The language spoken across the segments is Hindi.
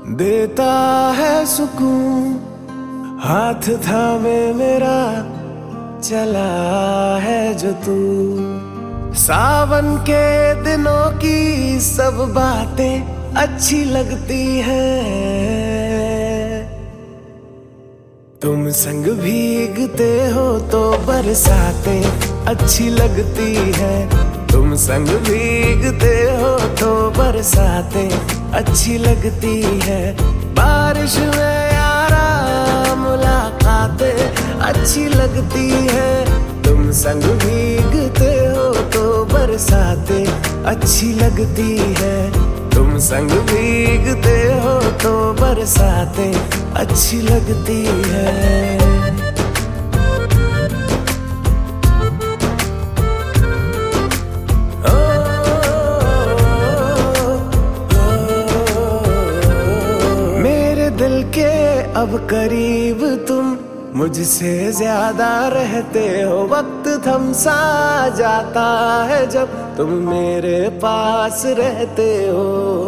देता है सुकून हाथ थामे मेरा, चला है जो तू। सावन के दिनों की सब बातें अच्छी लगती हैं। तुम संग भीगते हो तो बरसातें अच्छी लगती है। तुम संग भीगते हो तो बरसातें अच्छी लगती है। बारिश में यारा मुलाकातें अच्छी लगती है। तुम संग भीगते हो तो बरसातें अच्छी लगती है। तुम संग भीगते हो तो बरसातें अच्छी लगती है। दिल के अब करीब तुम मुझसे ज्यादा रहते हो। वक्त थम सा जाता है जब तुम मेरे पास रहते हो।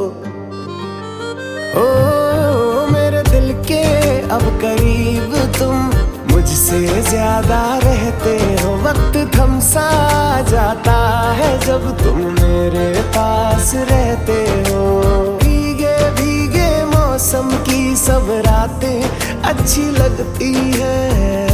ओ मेरे दिल के अब करीब तुम मुझसे ज्यादा रहते हो। वक्त थम सा जाता है जब तुम मेरे पास रहते हो। भीगे भीगे मौसम की सब रातें अच्छी लगती है।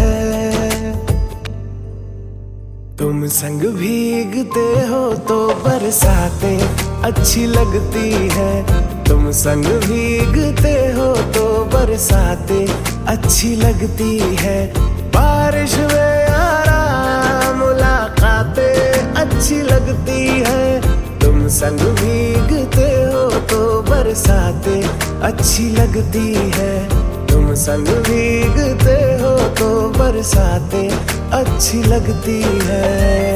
तुम संग भीगते हो तो बरसातें अच्छी लगती है। तुम संग भीगते हो तो बरसातें अच्छी लगती है। बारिश में यारा मुलाकातें अच्छी लगती है। तुम संग भीगते हो तो बरसातें अच्छी लगती है। तुम संग भीगते हो तो बरसातें अच्छी लगती है।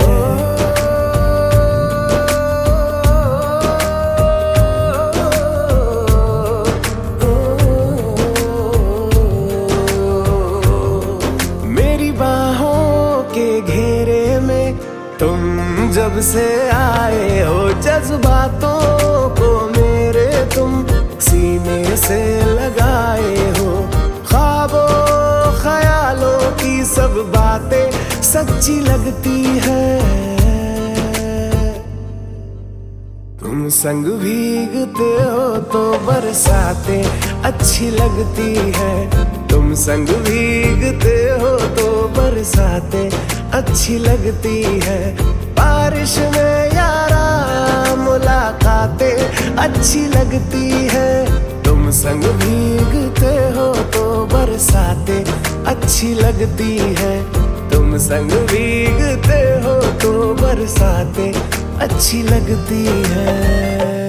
मेरी बाहों के घेरे में तुम जब से आए हो, जज्बातों को मेरे तुम सीने से लगाए हो। ख्वाबों ख्यालों की सब बातें सच्ची लगती है। तुम संग भीगते हो तो बरसातें अच्छी लगती है। तुम संग भीगते हो तो बरसातें अच्छी लगती है। बारिश में यारा मुलाकातें अच्छी लगती है। तुम संग भीगते हो तो बरसातें अच्छी लगती है। तुम संग भीगते हो तो बरसातें अच्छी लगती है।